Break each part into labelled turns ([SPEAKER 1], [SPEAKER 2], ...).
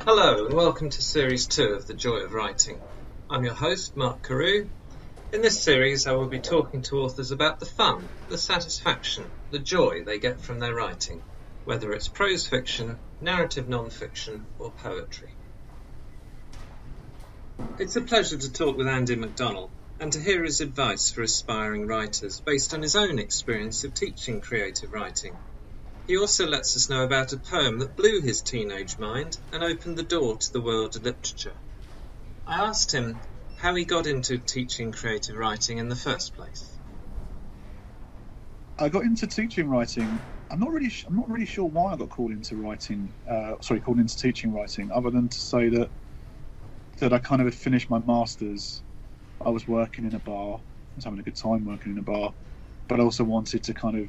[SPEAKER 1] Hello and welcome to Series 2 of The Joy of Writing. I'm your host, Mark Carew. In this series I will be talking to authors about the fun, the satisfaction, the joy they get from their writing, whether it's prose fiction, narrative non-fiction or poetry. It's a pleasure to talk with Andy McDonnell and to hear his advice for aspiring writers based on his own experience of teaching creative writing. He also lets us know about a poem that blew his teenage mind and opened the door to the world of literature. I asked him how he got into teaching creative writing in the first place.
[SPEAKER 2] I got into teaching writing. I'm not really sure why I got called into teaching writing, other than to say that I kind of had finished my masters. I was working in a bar. I was having a good time working in a bar, but I also wanted to kind of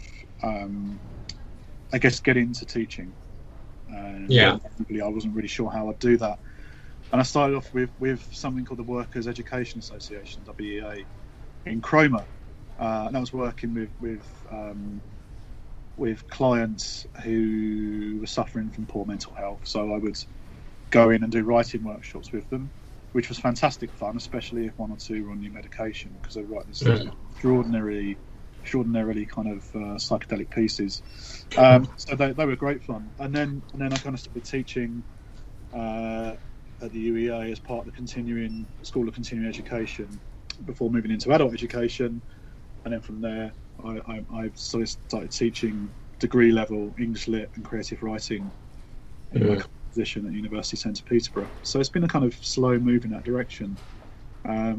[SPEAKER 2] get into teaching. I wasn't really sure how I'd do that. And I started off with something called the Workers' Education Association, WEA, in Cromer. And I was working with clients who were suffering from poor mental health. So I would go in and do writing workshops with them, which was fantastic fun, especially if one or two were on new medication, because they were writing this extraordinarily kind of psychedelic pieces. So they were great fun. And then I kind of started teaching at the UEA as part of the School of Continuing Education before moving into adult education. And then from there, I started teaching degree level English Lit and creative writing in my position at University Centre Peterborough. So it's been a kind of slow move in that direction. I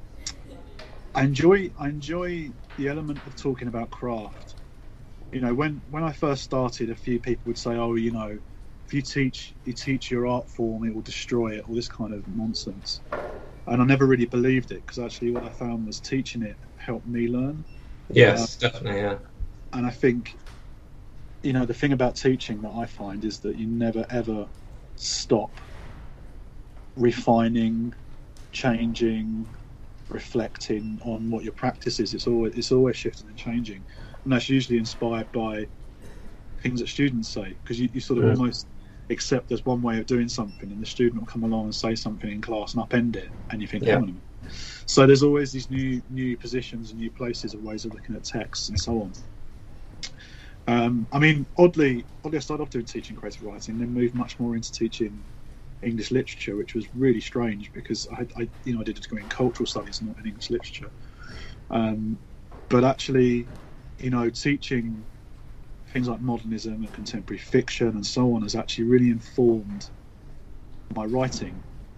[SPEAKER 2] enjoy the element of talking about craft. You know, when I first started, a few people would say, "Oh, you know, if you teach your art form, it will destroy it," all this kind of nonsense. And I never really believed it, because actually what I found was teaching it helped me learn.
[SPEAKER 1] Yes, definitely, yeah.
[SPEAKER 2] And I think, you know, the thing about teaching that I find is that you never ever stop refining, changing, reflecting on what your practice is. It's always shifting and changing, and that's usually inspired by things that students say, because you sort of almost accept there's one way of doing something, and the student will come along and say something in class and upend it, and you think, hang on a minute. So there's always these new positions and new places of ways of looking at texts and so on. I mean, oddly, I started off doing teaching creative writing, then moved much more into teaching English literature, which was really strange, because I did a degree in cultural studies, not in English literature. But actually, you know, teaching things like modernism and contemporary fiction and so on has actually really informed my writing.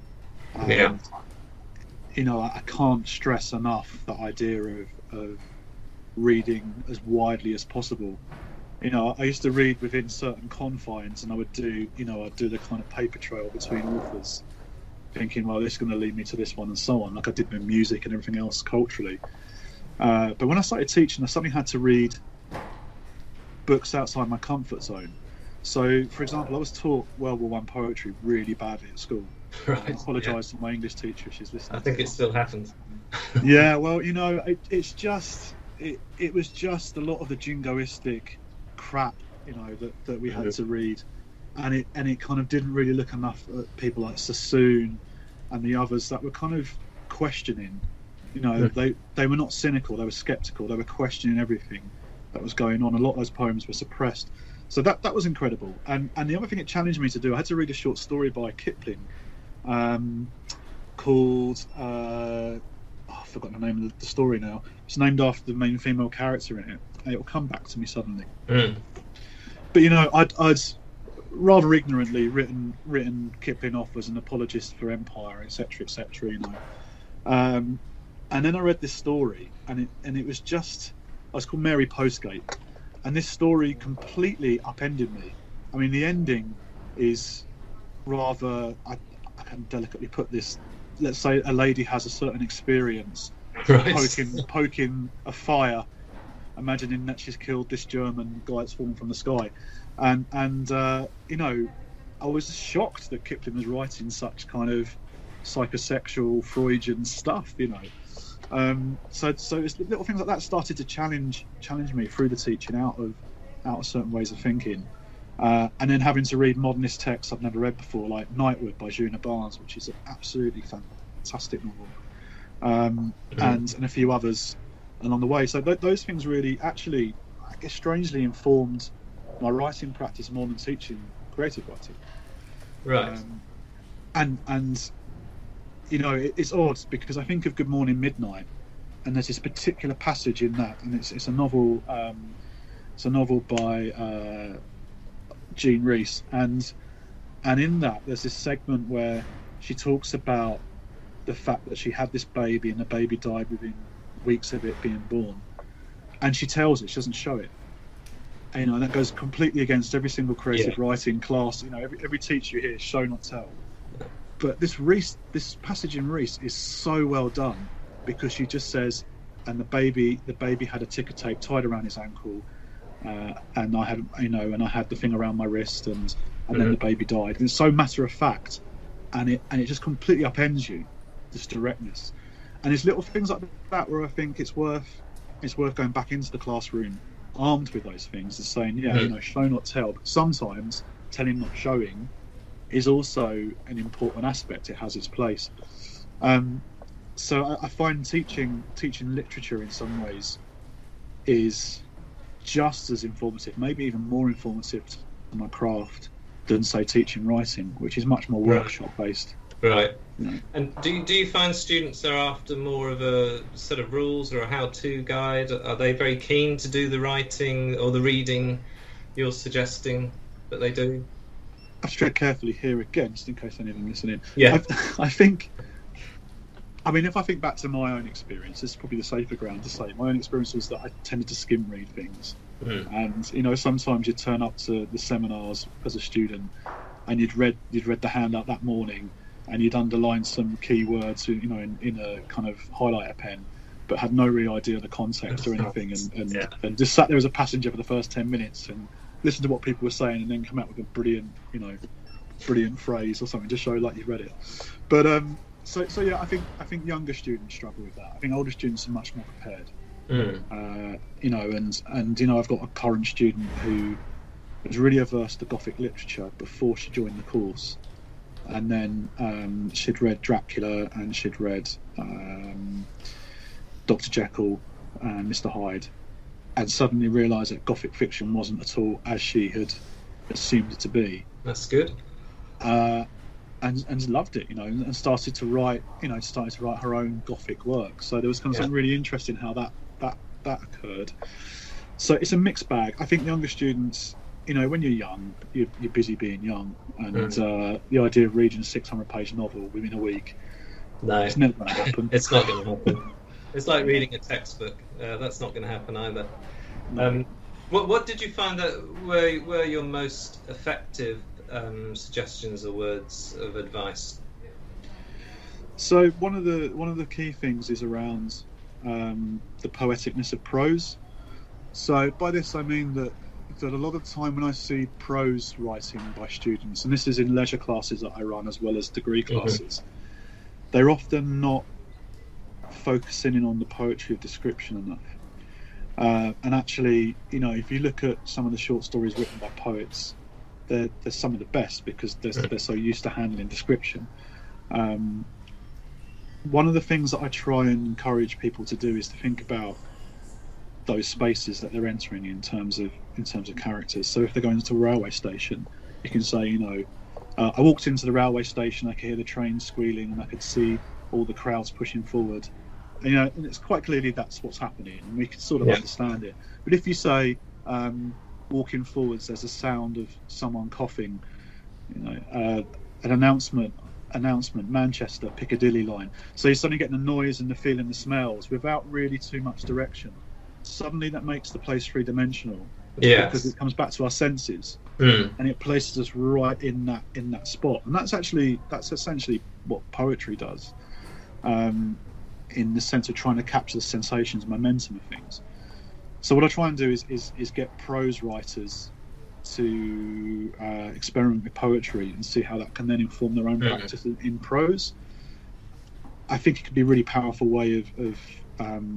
[SPEAKER 2] You know, I can't stress enough the idea of reading as widely as possible. You know, I used to read within certain confines, and I'd do the kind of paper trail between authors, thinking, well, this is going to lead me to this one and so on, like I did with music and everything else culturally. But when I started teaching, I suddenly had to read books outside my comfort zone. So, for example, I was taught World War I poetry really badly at school. Right. I apologise to my English teacher if she's listening.
[SPEAKER 1] I think it still happens.
[SPEAKER 2] Yeah, well, you know, it was just a lot of the jingoistic crap, you know, that we had to read, and it kind of didn't really look enough at people like Sassoon and the others that were kind of questioning. You know, they were not cynical, they were sceptical, they were questioning everything that was going on. A lot of those poems were suppressed, so that was incredible. And the other thing it challenged me to do, I had to read a short story by Kipling called I've forgotten the name of the story now. It's named after the main female character in it, and it will come back to me suddenly. But you know, I'd rather ignorantly written Kipling off as an apologist for empire, etc., you know. And then I read this story, and it was just, it was called Mary Postgate, and this story completely upended me. I mean, the ending is rather, I can delicately put this, let's say a lady has a certain experience, poking a fire, imagining that she's killed this German guy that's fallen from the sky, and you know, I was shocked that Kipling was writing such kind of psychosexual Freudian stuff, you know. So it's little things like that started to challenge me through the teaching out of certain ways of thinking. And then having to read modernist texts I've never read before, like Nightwood by Juna Barnes, which is an absolutely fantastic novel, and a few others along the way. So those things really, actually, I guess, strangely informed my writing practice more than teaching creative writing.
[SPEAKER 1] Right.
[SPEAKER 2] And you know, it's odd because I think of Good Morning Midnight, and there's this particular passage in that, and it's a novel. It's a novel by Jean Rhys, and in that there's this segment where she talks about the fact that she had this baby and the baby died within weeks of it being born, and she tells it, she doesn't show it. And, you know, and that goes completely against every single creative writing class. You know, every teacher you hear is show not tell. But this passage in Rhys is so well done, because she just says, and the baby had a ticker tape tied around his ankle, and I had the thing around my wrist, and then the baby died. And it's so matter of fact, and it just completely upends you, this directness. And it's little things like that where I think it's worth going back into the classroom armed with those things, and saying, you know, show not tell. But sometimes telling not showing is also an important aspect. It has its place. So I find teaching literature in some ways is just as informative, maybe even more informative to my craft than, say, teaching writing, which is much more workshop based.
[SPEAKER 1] Right.
[SPEAKER 2] You know.
[SPEAKER 1] And do you find students are after more of a set of rules or a how-to guide? Are they very keen to do the writing or the reading you're suggesting that they do?
[SPEAKER 2] I tread carefully here again, just in case any of them listening.
[SPEAKER 1] Yeah.
[SPEAKER 2] I think, I mean, if I think back to my own experience, this is probably the safer ground to say. My own experience was that I tended to skim read things. And, you know, sometimes you'd turn up to the seminars as a student and you'd read the handout that morning, and you'd underline some key words, you know, in a kind of highlighter pen, but had no real idea of the context or anything, and just sat there as a passenger for the first 10 minutes and listened to what people were saying, and then come out with a brilliant phrase or something to show like you've read it. But so yeah, I think younger students struggle with that. I think older students are much more prepared. You know, and you know, I've got a current student who was really averse to Gothic literature before she joined the course, and then she'd read Dracula and she'd read Dr. Jekyll and Mr. Hyde, and suddenly realised that Gothic fiction wasn't at all as she had assumed it to be.
[SPEAKER 1] That's good.
[SPEAKER 2] And loved it, you know, and started to write her own Gothic work. So there was kind of something really interesting how that occurred. So it's a mixed bag. I think younger students, you know, when you're young, you're busy being young, and the idea of reading a 600-page novel within a week, it's never going to happen.
[SPEAKER 1] It's not going to happen. It's like reading a textbook. That's not going to happen either. No. What did you find that were your most effective suggestions or words of advice?
[SPEAKER 2] So one of the key things is around the poeticness of prose. So by this I mean that a lot of the time when I see prose writing by students, and this is in leisure classes that I run as well as degree classes, they're often not focusing in on the poetry of description enough. And actually, you know, if you look at some of the short stories written by poets, they're some of the best because they're so used to handling description. One of the things that I try and encourage people to do is to think about those spaces that they're entering in terms of characters. So if they're going to a railway station, you can say, you know, I walked into the railway station, I could hear the train squealing, and I could see all the crowds pushing forward. And, you know, and it's quite clearly that's what's happening, and we can sort of understand it. But if you say, walking forwards, there's a sound of someone coughing, you know, an announcement, Manchester, Piccadilly line. So you're suddenly getting the noise and the feeling, the smells, without really too much direction. Suddenly that makes the place three-dimensional, because it comes back to our senses, and it places us right in that spot. And that's essentially what poetry does, in the sense of trying to capture the sensations, momentum of things. So what I try and do is get prose writers to experiment with poetry and see how that can then inform their own practice in prose. I think it could be a really powerful way of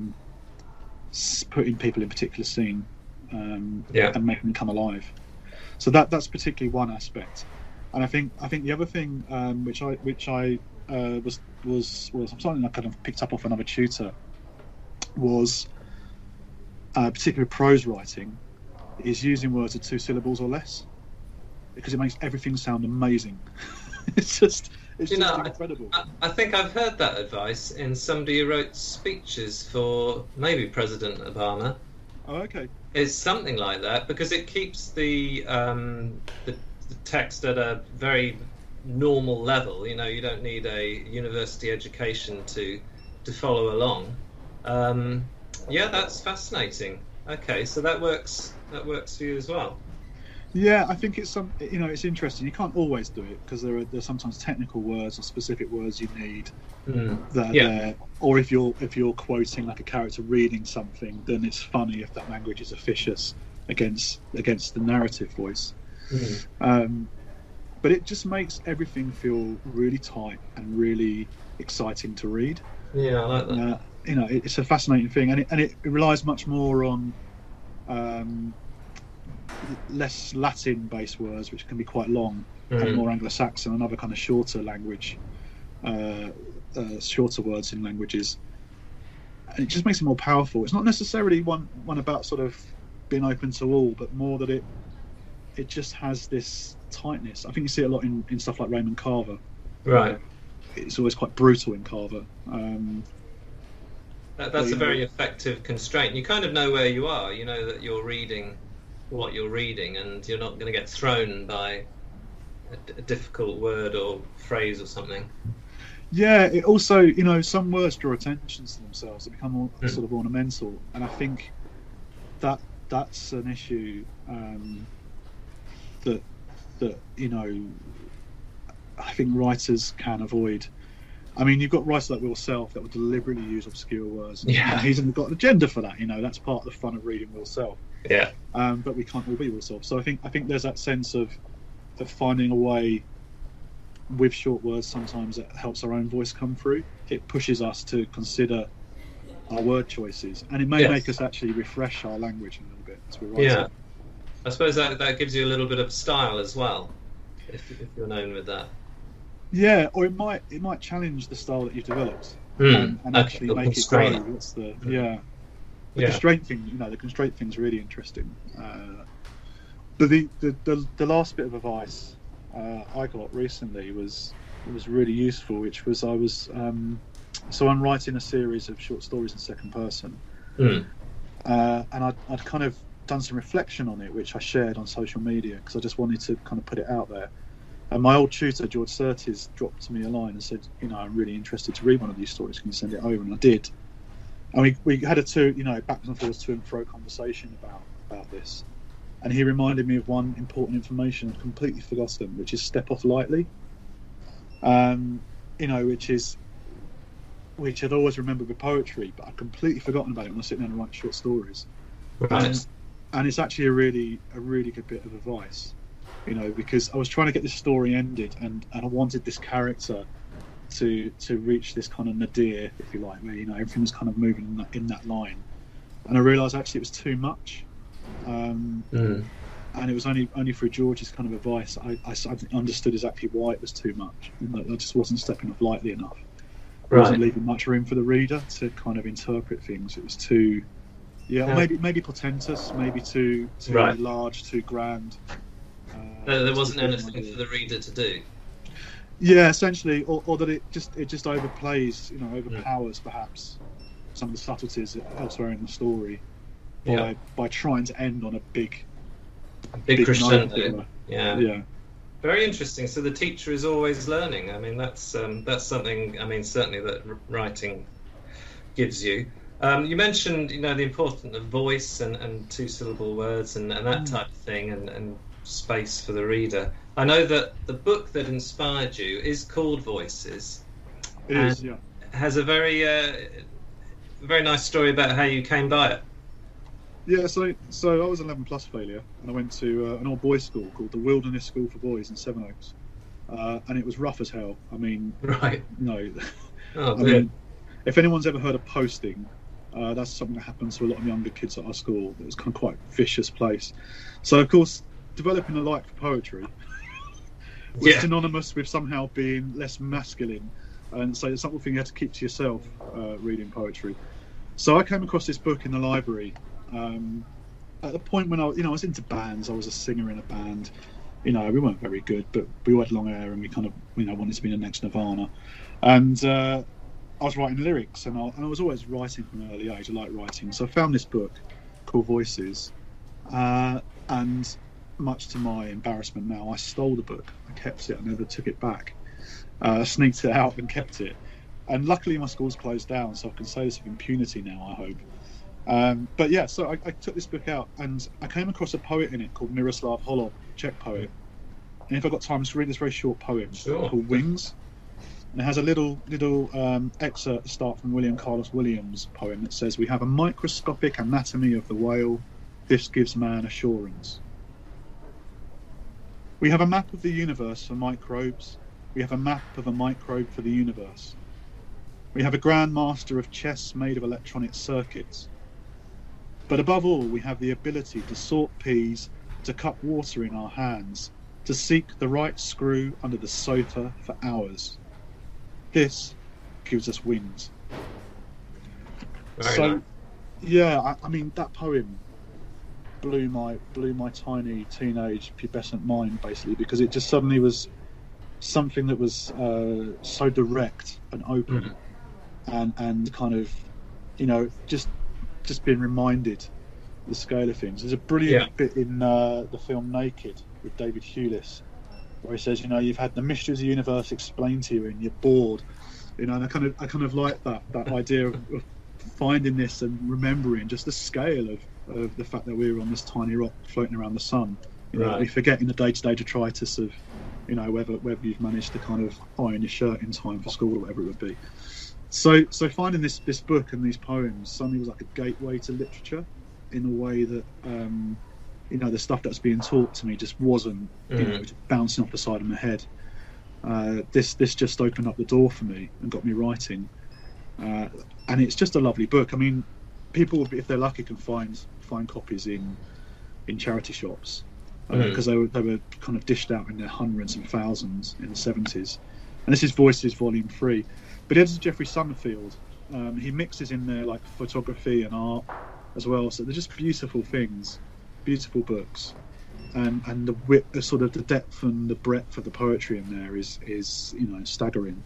[SPEAKER 2] putting people in a particular scene and making them come alive. So that's particularly one aspect. And I think the other thing which I was something I kind of picked up off another tutor was particularly prose writing is using words of 2 syllables or less, because it makes everything sound amazing. it's just incredible.
[SPEAKER 1] I think I've heard that advice in somebody who wrote speeches for maybe President Obama.
[SPEAKER 2] Oh, okay.
[SPEAKER 1] It's something like that, because it keeps the text at a very normal level. You know, you don't need a university education to follow along. Yeah, that's fascinating. Okay, so that works for you as well.
[SPEAKER 2] Yeah, I think it's it's interesting. You can't always do it, because there's sometimes technical words or specific words you need that are there. Or if you're quoting like a character reading something, then it's funny if that language is officious against the narrative voice. But it just makes everything feel really tight and really exciting to read.
[SPEAKER 1] Yeah, I like that.
[SPEAKER 2] It's a fascinating thing, and it relies much more on less Latin-based words, which can be quite long, and more Anglo-Saxon and other kind of shorter language, shorter words in languages, and it just makes it more powerful. It's not necessarily one about sort of being open to all, but more that it just has this tightness. I think you see it a lot in stuff like Raymond Carver.
[SPEAKER 1] Right.
[SPEAKER 2] It's always quite brutal in Carver.
[SPEAKER 1] That's a very effective constraint. You kind of know where you are. You know that you're reading what you're reading, and you're not going to get thrown by a difficult word or phrase or something.
[SPEAKER 2] Yeah, it also, some words draw attention to themselves. They become more sort of ornamental, and I think that's an issue that I think writers can avoid. I mean, you've got writers like Will Self that will deliberately use obscure words.
[SPEAKER 1] Yeah.
[SPEAKER 2] And he hasn't got an agenda for that. That's part of the fun of reading Will Self.
[SPEAKER 1] Yeah.
[SPEAKER 2] But we can't all be Will Self. So I think there's that sense of finding a way with short words sometimes that helps our own voice come through. It pushes us to consider our word choices, and it may make us actually refresh our language a little bit as we write.
[SPEAKER 1] Yeah. I suppose that gives you a little bit of style as well, if you're known with that.
[SPEAKER 2] Yeah, or it might challenge the style that you've developed and actually make it grow. That's the constraint thing. The constraint thing's really interesting. But the last bit of advice I got recently was really useful, which was I'm writing a series of short stories in second person, and I'd kind of done some reflection on it, which I shared on social media because I just wanted to kind of put it out there. And my old tutor, George Surtees, dropped me a line and said, I'm really interested to read one of these stories. Can you send it over? And I did. And we had a back and forth to and fro conversation about this. And he reminded me of one important information I'd completely forgotten, which is step off lightly. Which I'd always remembered with poetry, but I'd completely forgotten about it when I sit down and write short stories.
[SPEAKER 1] Right.
[SPEAKER 2] And it's actually a really good bit of advice. Because I was trying to get this story ended, and I wanted this character to reach this kind of nadir, if you like, where everything was kind of moving in that line, and I realised actually it was too much, and it was only through George's kind of advice I understood exactly why it was too much, and that I just wasn't stepping off lightly enough. I wasn't leaving much room for the reader to kind of interpret things. It was too, maybe portentous, maybe too large, too grand.
[SPEAKER 1] There wasn't anything for the reader to do.
[SPEAKER 2] Yeah, essentially, or that it just overplays, overpowers perhaps some of the subtleties elsewhere in the story by trying to end on a big
[SPEAKER 1] crescendo.
[SPEAKER 2] Yeah.
[SPEAKER 1] Very interesting. So the teacher is always learning. I mean, that's something. I mean, certainly that writing gives you. You mentioned, the importance of voice and 2-syllable words and that type of thing, and space for the reader. I know that the book that inspired you is called Voices.
[SPEAKER 2] It is, yeah.
[SPEAKER 1] Has a very very nice story about how you came by it.
[SPEAKER 2] Yeah, so I was an 11+ failure, and I went to an old boys' school called the Wilderness School for Boys in Sevenoaks, and it was rough as hell. I mean,
[SPEAKER 1] right?
[SPEAKER 2] No,
[SPEAKER 1] oh,
[SPEAKER 2] I mean, if anyone's ever heard of posting, that's something that happens to a lot of younger kids at our school. It was kind of quite a vicious place. So of course, developing a like for poetry was synonymous with somehow being less masculine, and so it's something you had to keep to yourself, reading poetry. So I came across this book in the library at the point when I was into bands. I was a singer in a band. We weren't very good, but we all had long hair, and we kind of wanted to be the next Nirvana. And I was writing lyrics, and I was always writing from an early age. I like writing, so I found this book called Voices, and much to my embarrassment now, I stole the book. I kept it. I never took it back. I sneaked it out and kept it. And luckily my school's closed down, so I can say this with impunity now, I hope. But yeah, so I took this book out, and I came across a poet in it called Miroslav Holub, Czech poet. And if I've got time, just read this very short poem called Wings. And it has a little excerpt at the start from William Carlos Williams' poem that says, "We have a microscopic anatomy of the whale. This gives man assurance. We have a map of the universe for microbes. We have a map of a microbe for the universe. We have a grand master of chess made of electronic circuits. But above all, we have the ability to sort peas, to cup water in our hands, to seek the right screw under the sofa for hours. This gives us wings."
[SPEAKER 1] Very nice.
[SPEAKER 2] Yeah, I mean, that poem blew my tiny teenage pubescent mind, basically, because it just suddenly was something that was so direct and open, and kind of, just being reminded the scale of things. There's a brilliant bit in the film Naked with David Hewlett where he says, you've had the mysteries of the universe explained to you and you're bored, and I kind of like that idea of finding this and remembering just the scale of the fact that we were on this tiny rock floating around the sun. We forget in the day-to-day detritus of whether you've managed to kind of iron your shirt in time for school or whatever it would be. So finding this book and these poems suddenly was like a gateway to literature in a way that the stuff that's being taught to me just wasn't bouncing off the side of my head. This just opened up the door for me and got me writing, and it's just a lovely book. I mean, people, if they're lucky, can find copies in charity shops, because they were kind of dished out in their hundreds and thousands in the 70s. And this is Voices Volume 3. But it has Jeffrey Summerfield. He mixes in there like photography and art as well. So they're just beautiful things, beautiful books, and the width, sort of the depth and the breadth of the poetry in there is staggering.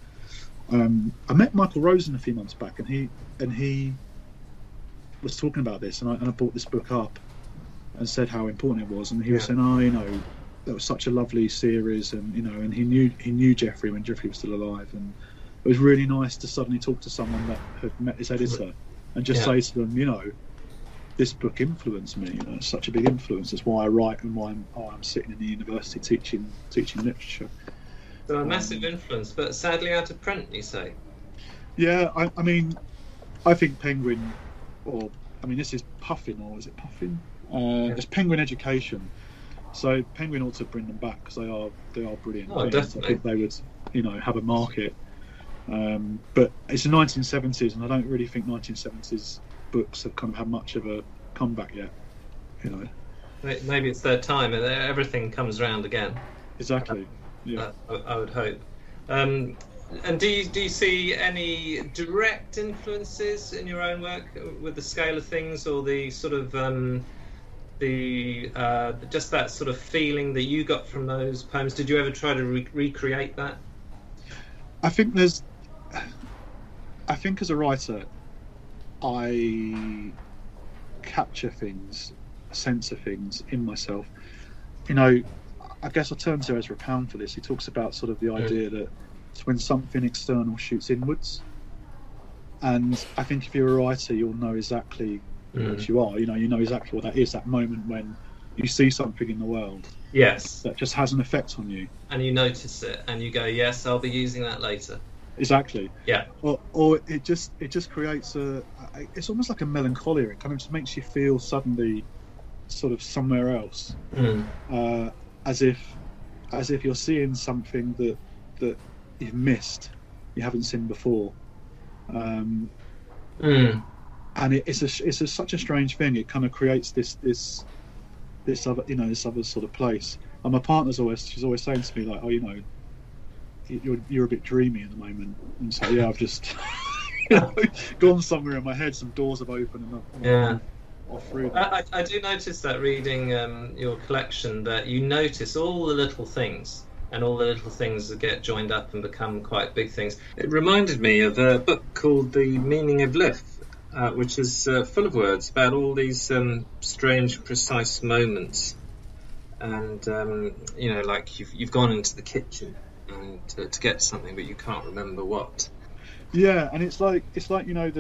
[SPEAKER 2] I met Michael Rosen a few months back, and he was talking about this, and I brought this book up and said how important it was, and he was saying, that was such a lovely series, and he knew Jeffrey when Jeffrey was still alive, and it was really nice to suddenly talk to someone that had met his editor and just say to them, this book influenced me. It's such a big influence. That's why I write and why I'm sitting in the university teaching literature.
[SPEAKER 1] So a massive influence, but sadly out of print, you say?
[SPEAKER 2] Yeah, I mean, I think Penguin, this is Puffin, or is it Puffin? It's Penguin Education. So Penguin ought to bring them back because they are brilliant.
[SPEAKER 1] Oh, definitely.
[SPEAKER 2] I think they would, have a market. But it's the 1970s, and I don't really think 1970s books have kind of had much of a comeback yet.
[SPEAKER 1] Maybe it's their time, and everything comes round again.
[SPEAKER 2] Exactly. Yeah.
[SPEAKER 1] I would hope. And do you see any direct influences in your own work with the scale of things, or the sort of just that sort of feeling that you got from those poems? Did you ever try to recreate that?
[SPEAKER 2] I think as a writer, I capture things, a sense of things in myself. I guess I turn to Ezra Pound for this. He talks about sort of the idea that it's when something external shoots inwards. And I think if you're a writer, you'll know exactly what you are. You know exactly what that is, that moment when you see something in the world.
[SPEAKER 1] Yes.
[SPEAKER 2] That just has an effect on you.
[SPEAKER 1] And you notice it, and you go, yes, I'll be using that later.
[SPEAKER 2] Exactly.
[SPEAKER 1] Yeah.
[SPEAKER 2] Or it just creates it's almost like a melancholia. It kind of just makes you feel suddenly sort of somewhere else, as if you're seeing something that you've missed, you haven't seen before. And it's such a strange thing. It kind of creates this this other sort of place. And my partner's she's always saying to me like, oh, you know, you're a bit dreamy at the moment. And so yeah, I've just gone somewhere in my head. Some doors have opened and off through that.
[SPEAKER 1] I do notice that reading your collection, that you notice all the little things, and all the little things that get joined up and become quite big things. It reminded me of a book called The Meaning of Life, which is full of words about all these strange, precise moments. And you know, like you've gone into the kitchen and to get something, but you can't remember what.
[SPEAKER 2] Yeah, and it's like you know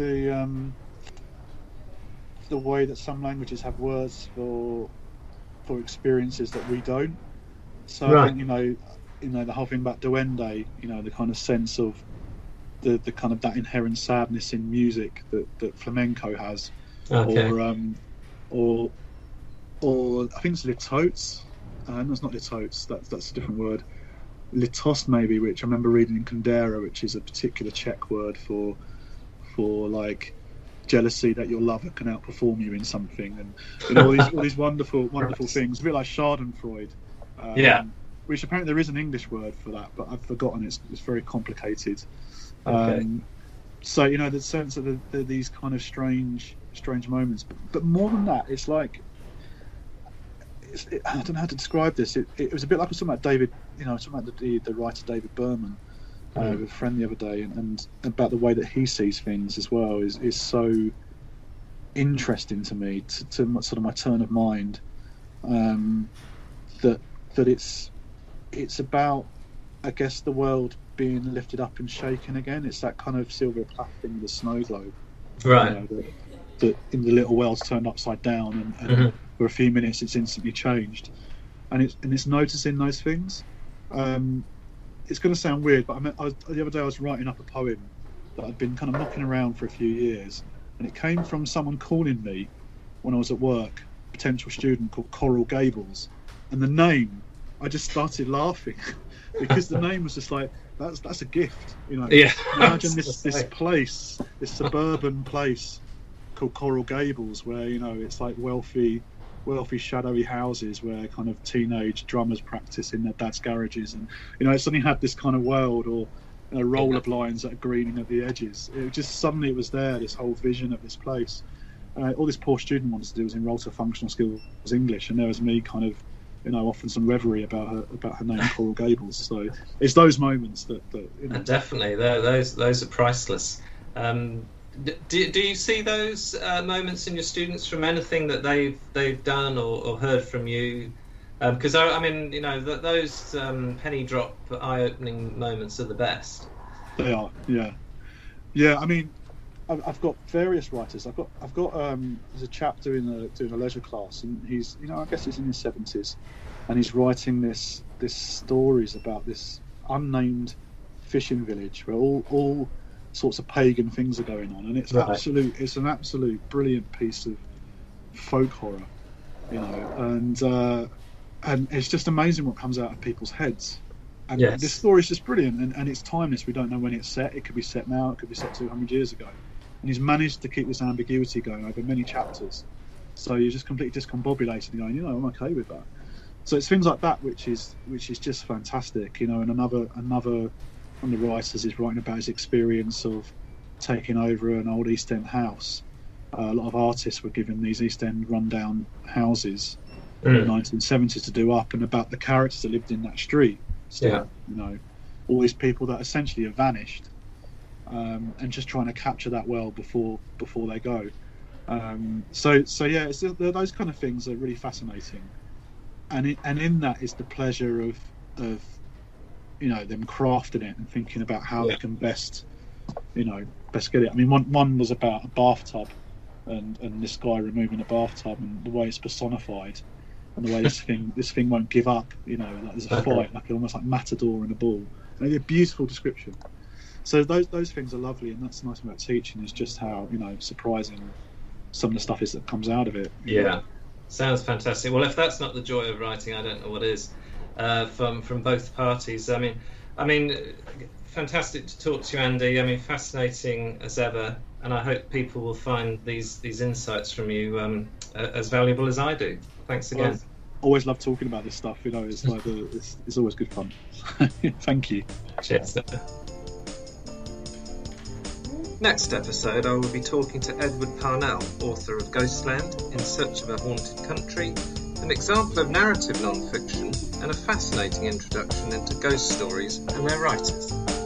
[SPEAKER 2] the way that some languages have words for experiences that we don't. So right. I think you know the whole thing about duende, you know, the kind of sense of the kind of that inherent sadness in music that flamenco has,
[SPEAKER 1] okay.
[SPEAKER 2] or I think it's litotes. No, it's not litotes. That's a different word. Litos maybe, which I remember reading in Kundera, which is a particular Czech word for like jealousy that your lover can outperform you in something, and you know, all these wonderful things. A bit like Schadenfreude, which apparently there is an English word for that, but I've forgotten. It's very complicated.
[SPEAKER 1] Okay.
[SPEAKER 2] So you know, the sense of these kind of strange moments, but more than that, it's like I don't know how to describe this. It was a bit like I was talking about David. You know, I was talking about the writer David Berman with a friend the other day, and about the way that he sees things as well is so interesting to me, to sort of my turn of mind. That it's about, I guess, the world being lifted up and shaken again. It's that kind of Sylvia Plath thing with the snow globe,
[SPEAKER 1] right?
[SPEAKER 2] You know, that in the little world's turned upside down, and for a few minutes it's instantly changed, and it's noticing those things. It's going to sound weird, but the other day I was writing up a poem that I'd been kind of knocking around for a few years, and it came from someone calling me when I was at work, a potential student called Coral Gables, and the name, I just started laughing because the name was just like, that's a gift, you know.
[SPEAKER 1] Yeah.
[SPEAKER 2] Imagine this place, this suburban place called Coral Gables, where, you know, it's like wealthy shadowy houses where kind of teenage drummers practice in their dad's garages, and you know, it suddenly had this kind of world, or roller blinds that are greening at the edges. It just suddenly, it was there, this whole vision of this place. All this poor student wanted to do was enroll to functional skills English, and there was me kind of, you know, offering some reverie about her name, Coral Gables. So it's those moments that you know.
[SPEAKER 1] Definitely, those are priceless. Do you see those moments in your students from anything that they've done or heard from you? Because I mean, you know, those penny drop eye-opening moments are the best.
[SPEAKER 2] They are, yeah. I mean, I've got various writers. I've got there's a chap doing a leisure class, and he's, you know, I guess he's in his 70s, and he's writing this stories about this unnamed fishing village where all sorts of pagan things are going on, and it's an absolute brilliant piece of folk horror, you know, and it's just amazing what comes out of people's heads. And this story is just brilliant, and it's timeless. We don't know when it's set. It could be set now, it could be set 200 years ago, and he's managed to keep this ambiguity going over many chapters, so you're just completely discombobulated and going, you know, I'm okay with that. So it's things like that which is just fantastic, you know. And another one of the writers is writing about his experience of taking over an old East End house. A lot of artists were given these East End rundown houses in the 1970s to do up, and about the characters that lived in that street still, you know, all these people that essentially have vanished, and just trying to capture that world before they go. So yeah, those kind of things are really fascinating, and in that is the pleasure of you know, them crafting it and thinking about how they can best get it. I mean, one was about a bathtub, and this guy removing a bathtub, and the way it's personified, and the way this thing won't give up. You know, like there's a fight, like almost like Matador and a bull. And a beautiful description. So those things are lovely, and that's the nice thing about teaching, is just how, you know, surprising some of the stuff is that comes out of it.
[SPEAKER 1] Yeah, sounds fantastic. Well, if that's not the joy of writing, I don't know what is. From both parties. I mean, fantastic to talk to you, Andy. I mean, fascinating as ever, and I hope people will find these insights from you as valuable as I do. Thanks again.
[SPEAKER 2] Well, always love talking about this stuff. You know, it's like it's always good fun. Thank you.
[SPEAKER 1] Cheers. Next episode, I will be talking to Edward Parnell, author of Ghostland, In Search of a Haunted Country, an example of narrative non-fiction, and a fascinating introduction into ghost stories and their writers.